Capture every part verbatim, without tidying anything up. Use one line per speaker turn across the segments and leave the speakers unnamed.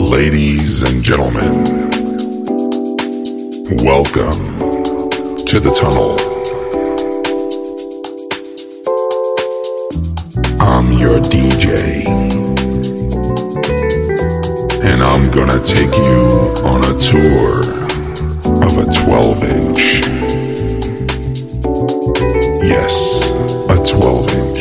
Ladies and gentlemen, welcome to the tunnel. I'm your D J, and I'm gonna take you on a tour of a twelve inch. Yes, a twelve inch.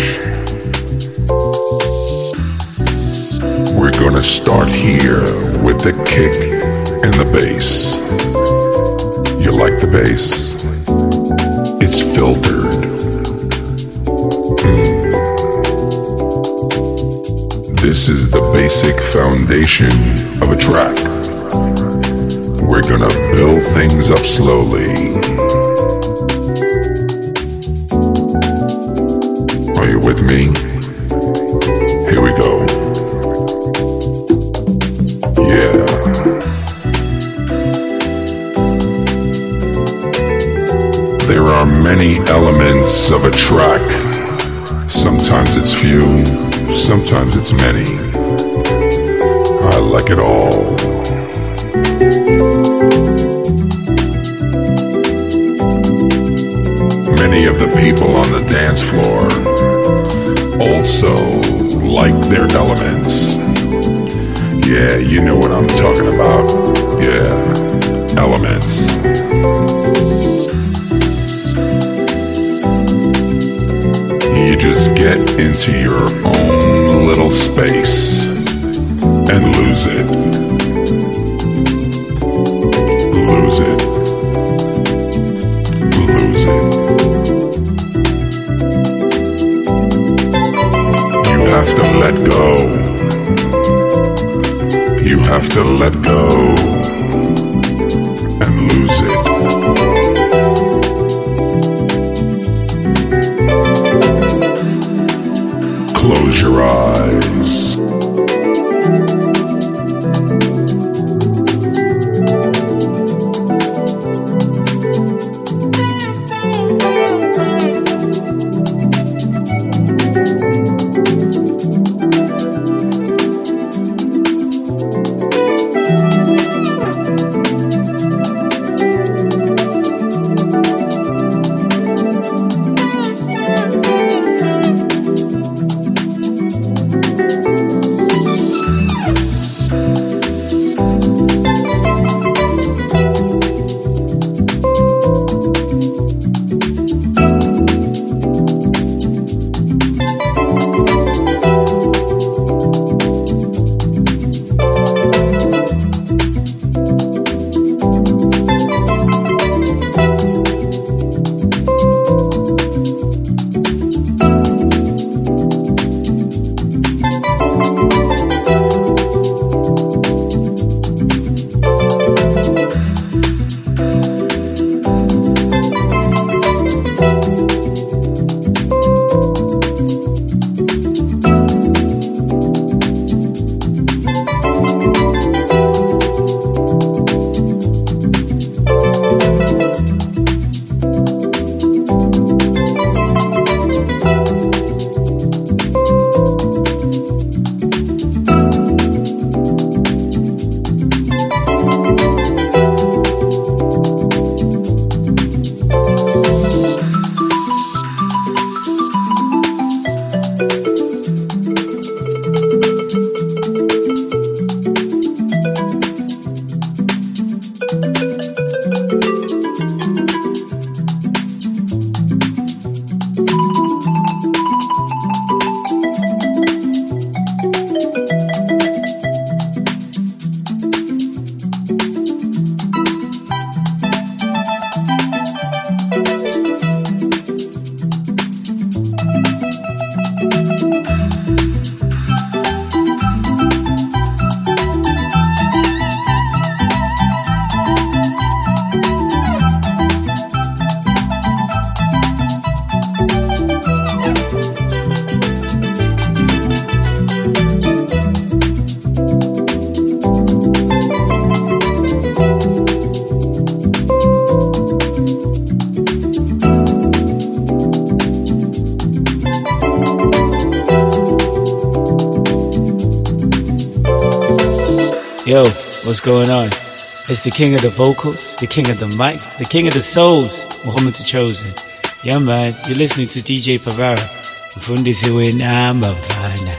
We're gonna start here with the kick and the bass. You like the bass? It's filtered. Mm. This is the basic foundation of a track. We're gonna build things up slowly. Are you with me? Here we go. Yeah. There are many elements of a track. Sometimes it's few, sometimes it's many. I like it all. Many of the people on the dance floor also like their elements. Yeah, you know what I'm talking about. Yeah, elements. You just get into your own little space and lose it. Lose it. Lose it. You have to let go. You have to let go and lose it. Close your eyes.
Yo, what's going on? It's the king of the vocals, the king of the mic, the king of the souls, Muhammad the Chosen. Yeah, man, you're listening to D J Pavara. Mfundisi namba mfana.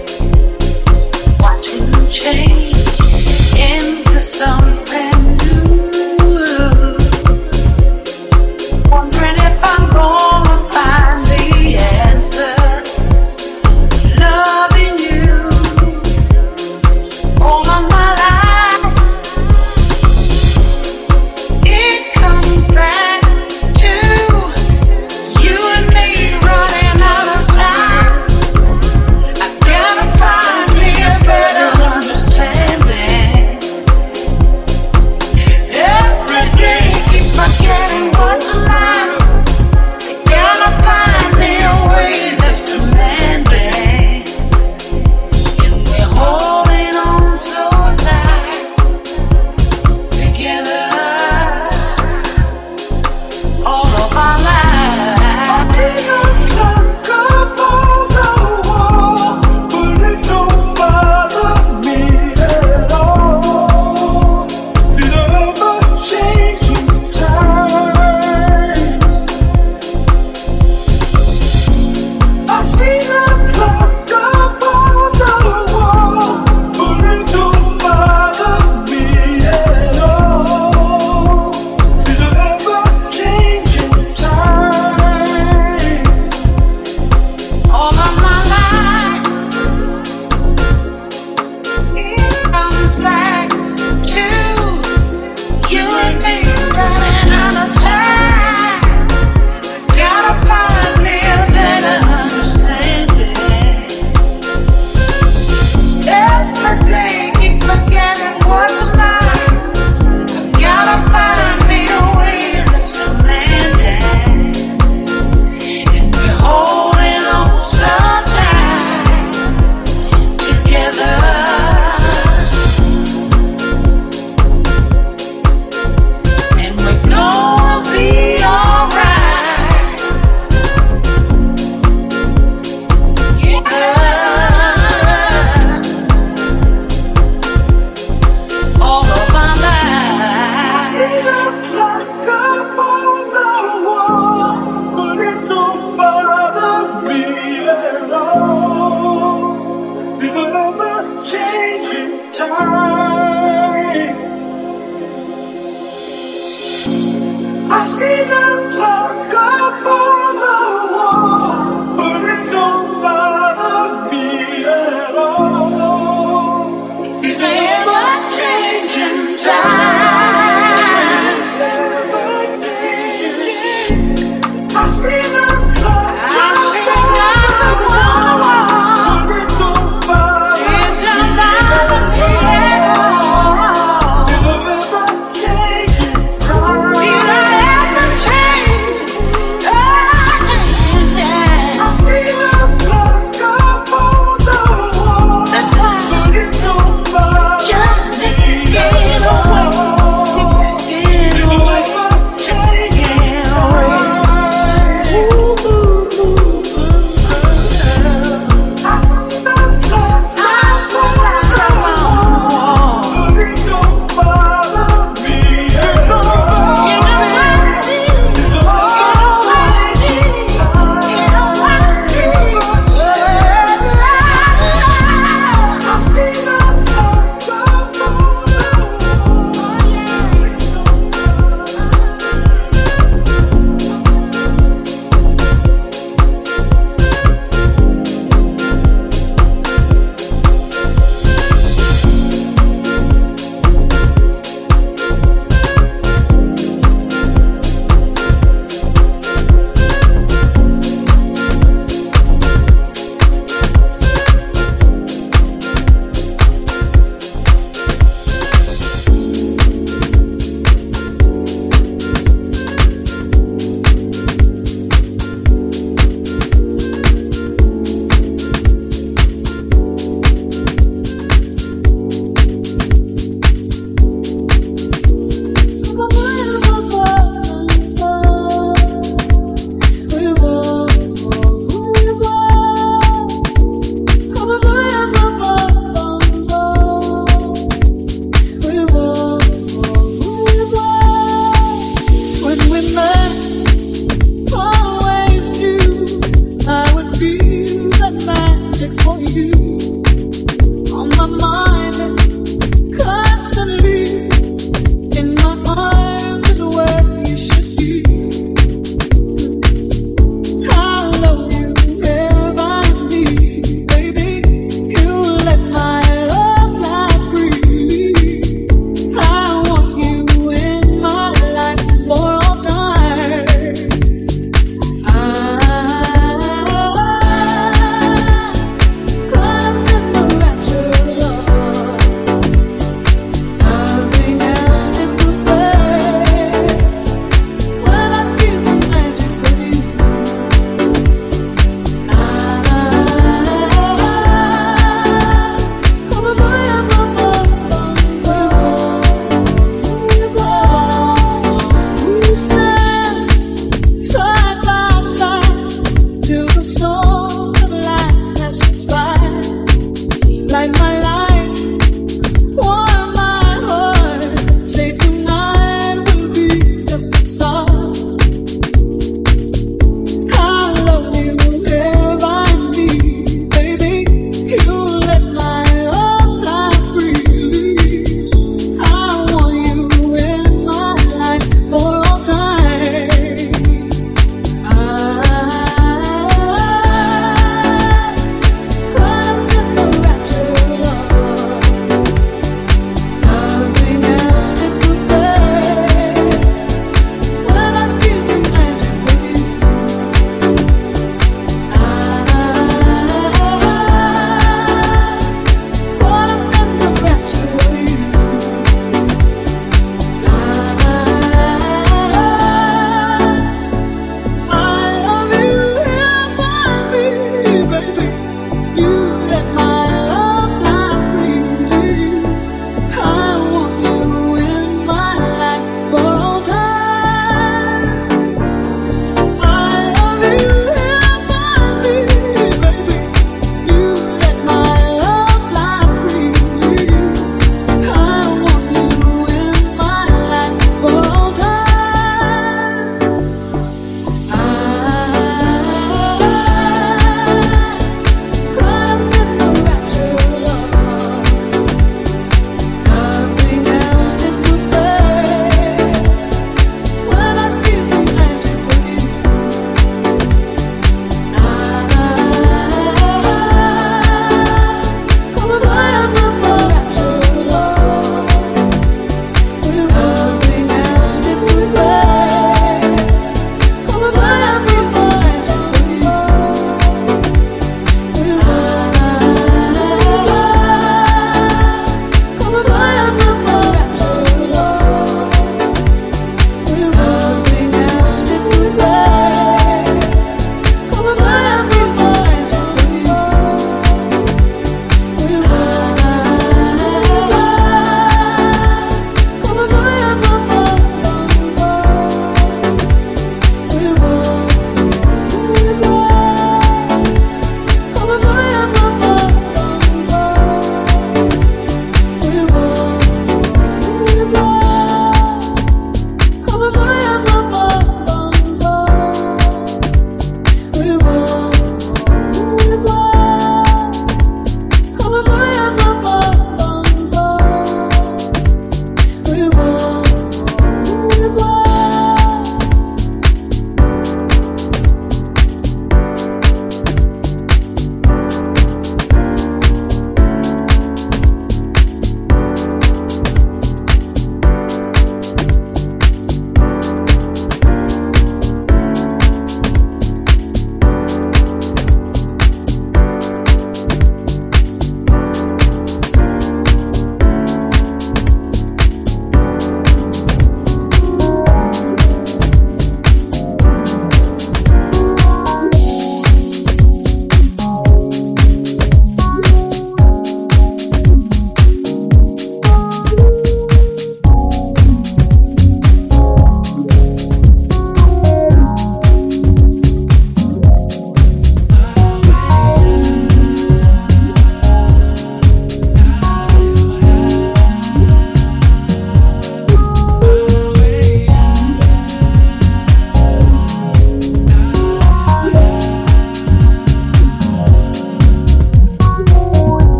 Change into something new. Cry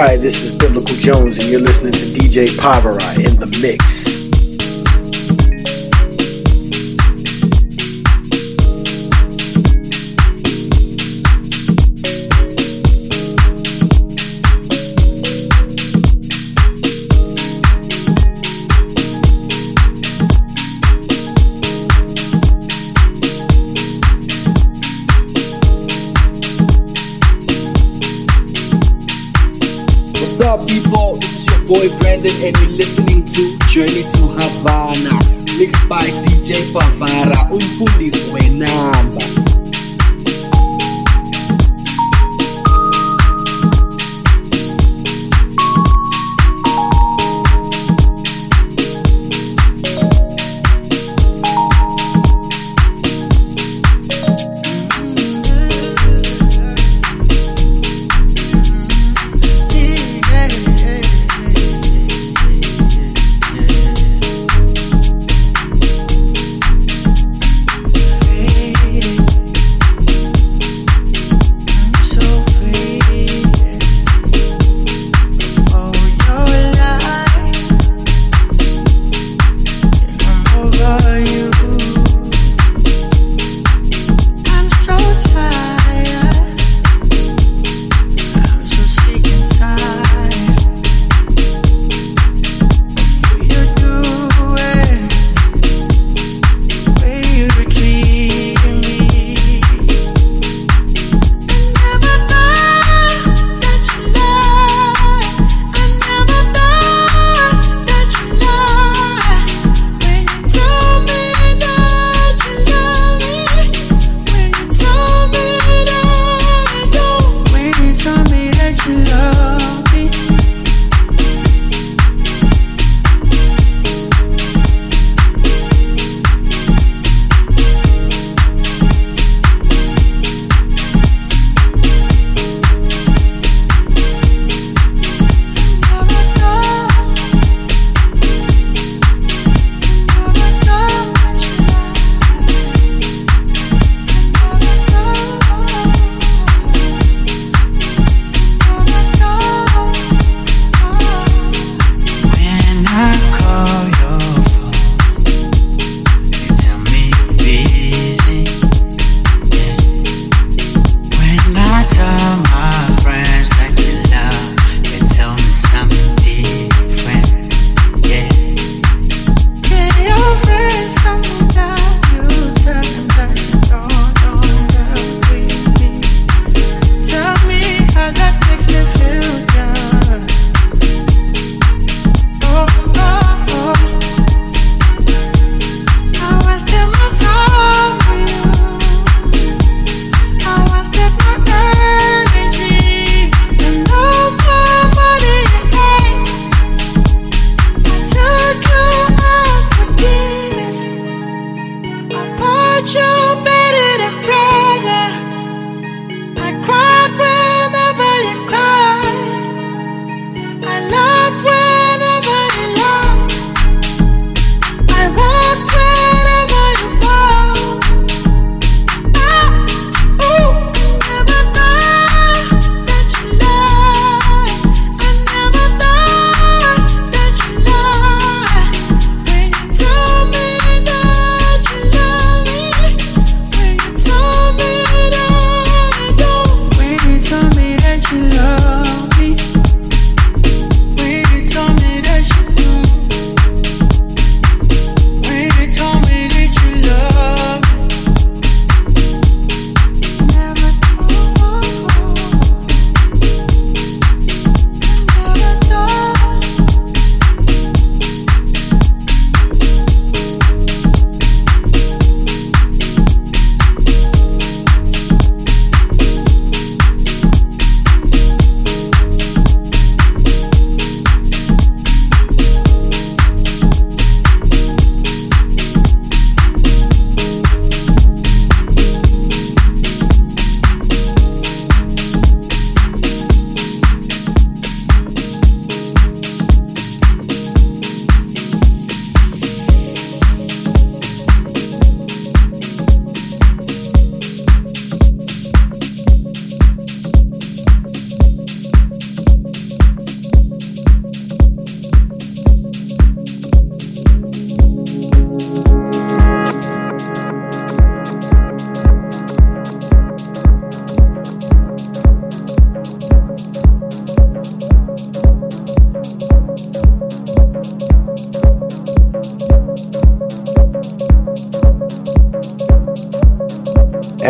Hi, this is Biblical Jones, and you're listening to D J Pavara in the mix.
What's up, people? This is your boy Brandon, and you're listening to Journey to Havana, mixed by D J Pavara, umfundisi wenamba.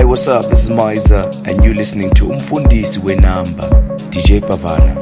Hey, what's up? This is Maiza, and you're listening to Umfundisi Wenamba, D J Pavara.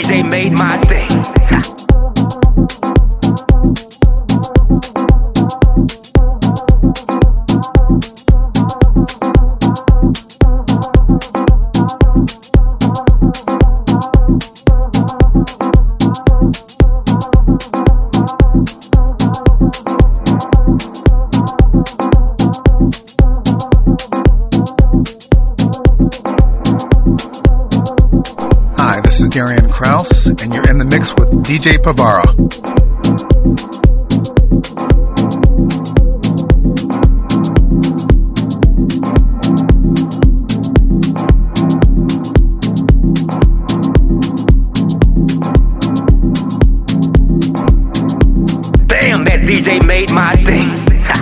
J made my thing. Ha.
Darian Kraus, and you're in the mix with D J Pavara.
Damn, that D J made my thing. Ha.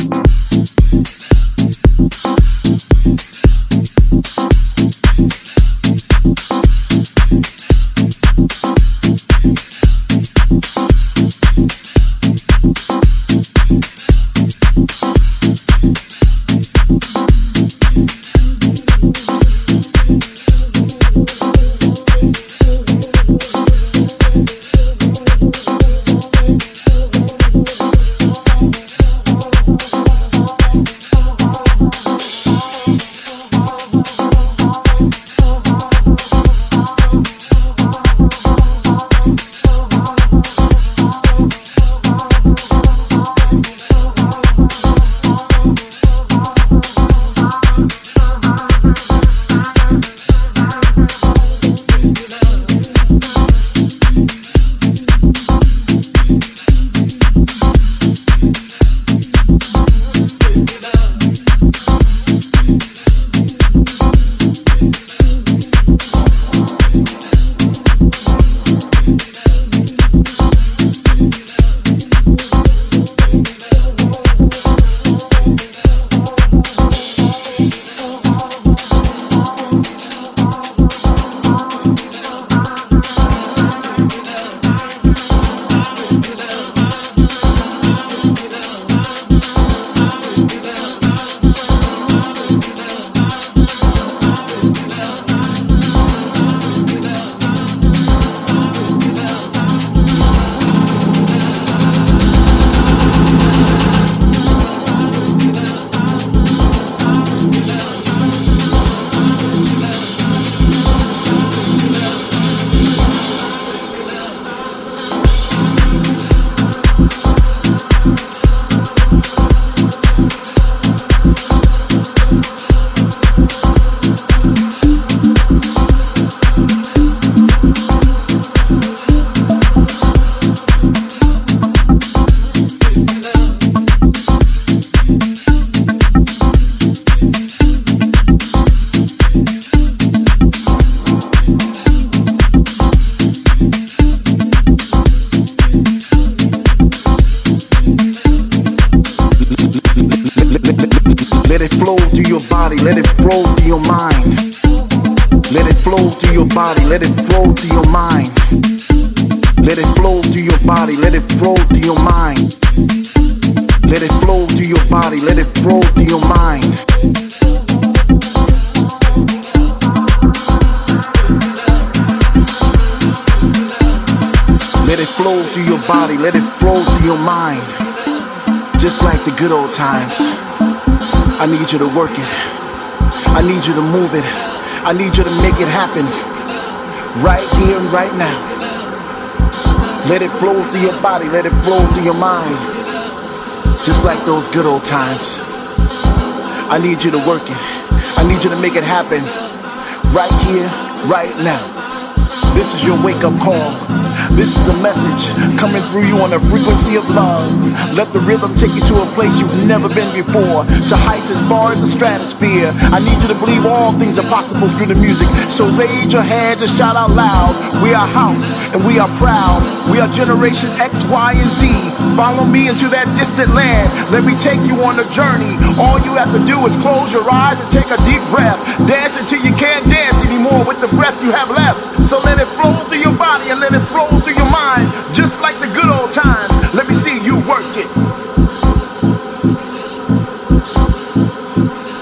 Let it flow through your body, let it flow through your mind. Let it flow through your body, let it flow through your mind. Let it flow through your body, let it flow through your mind. Let it flow through your body, let it flow through your mind. Let it flow through your body, let it flow through your mind. Just like the good old times. I need you to work it. I need you to move it. I need you to make it happen. Right here and right now. Let it flow through your body, let it flow through your mind. Just like those good old times. I need you to work it. I need you to make it happen. Right here, right now. This is your wake-up call. This is a message coming through you on the frequency of love. Let the rhythm take you to a place you've never been before, to heights as far as the stratosphere. I need you to believe all things are possible through the music. So raise your hands and shout out loud. We are house and we are proud. We are generation X, Y, and Z. Follow me into that distant land. Let me take you on a journey. All you have to do is close your eyes and take a deep breath. Dance until you can't dance anymore with the breath you have left. So let it flow through your body and let it flow through your mind, just like the good old times. Let me see you work it.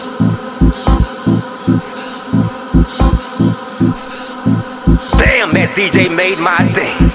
Damn, that D J made my thing.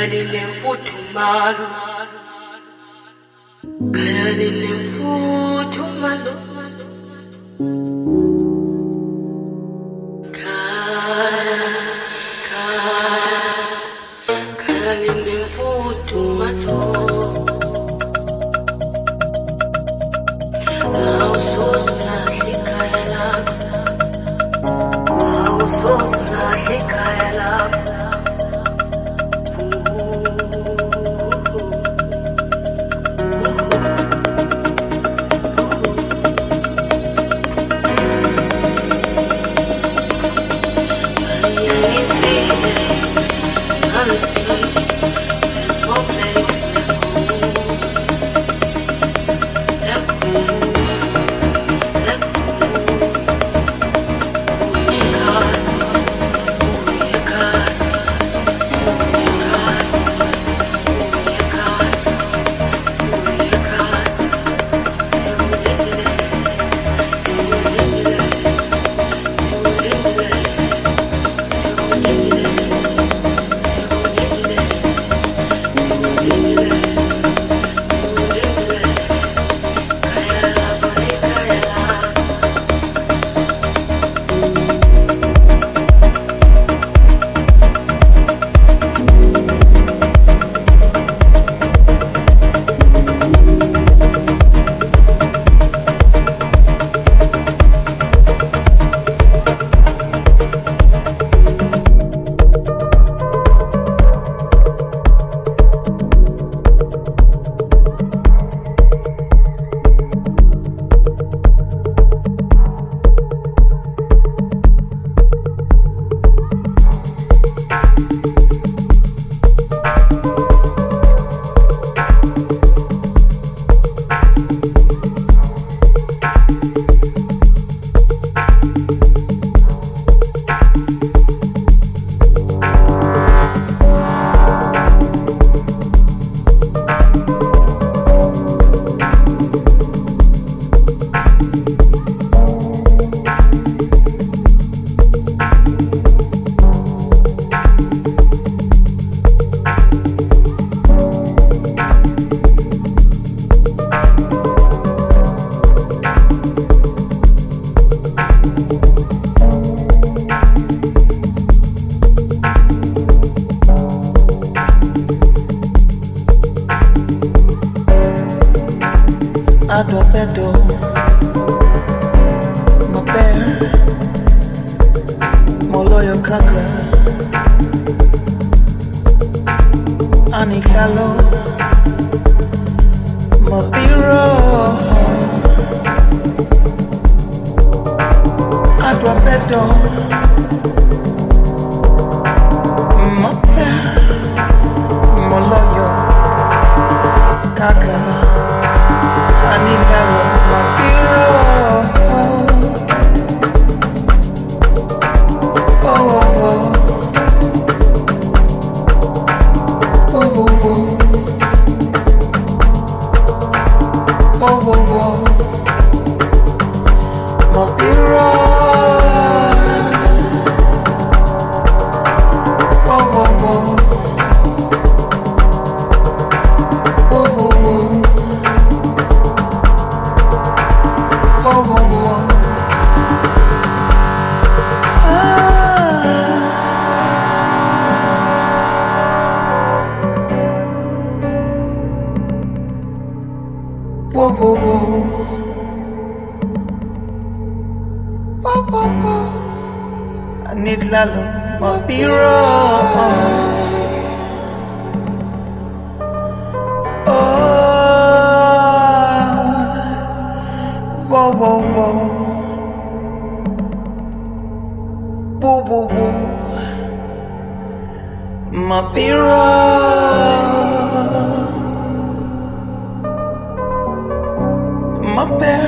Khalile mfuthumalo Khalile mfuthumalo Khala Khala Khalile mfuthumalo Awusoze ulahle ikhaya lakho Awusoze ulahle ikhaya lakho Seas, there's no place let go, let go, let go. Who you got? Who you got? Who you got? Who you got? Who you got? See what they did, see what they did, see what they did, see what they did.
Adobedo, my bear, my loyal kaka, Anikalo, my biro, Adobedo, my bear, my loyal kaka. I need help, my hero. Oh, oh, oh. Oh, oh, oh. Oh, oh, oh. My hero. Oh, oh, oh. Oh, oh, oh. Whoa, whoa, whoa. Ah. Whoa, whoa, whoa. Whoa, whoa, whoa. I need Lalo, my hero. Whoa, whoa, whoa. Whoa, whoa, whoa. My hero. My bear.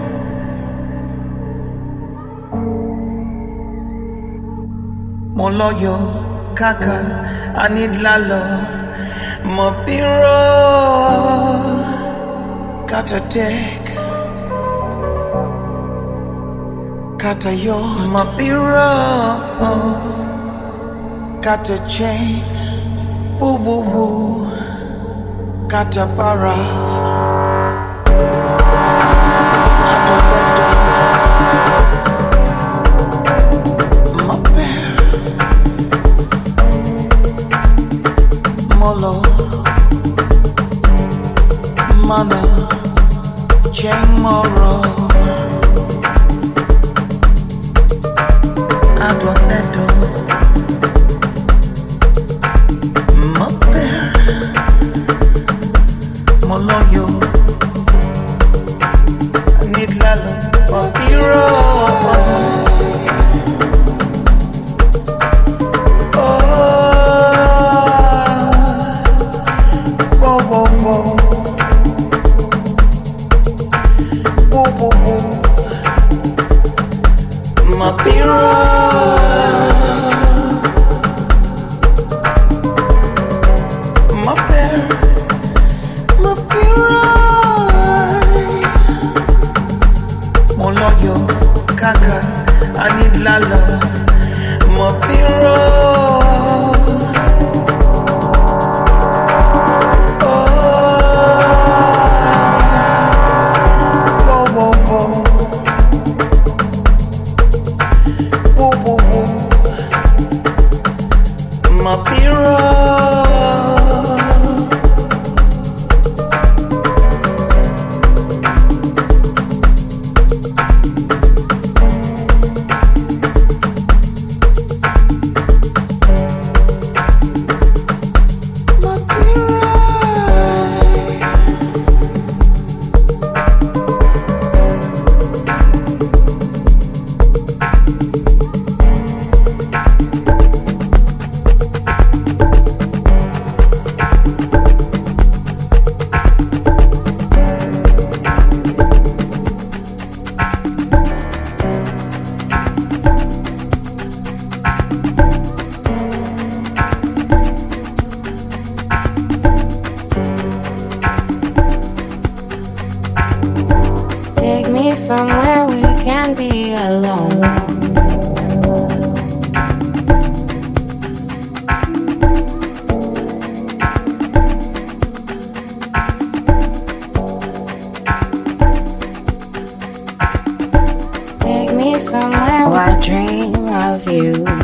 Moloyo, Kaka, I need Lalo. My hero. Got a deck. Got a yo, my hero. Got a chain. Boo boo boo, Katapara. Molo, Mana, Cheng Moro, Adonedo, Mape, Moloyo, Nidlalo, Hero.
Somewhere we can be alone. Take me somewhere where I dream of you.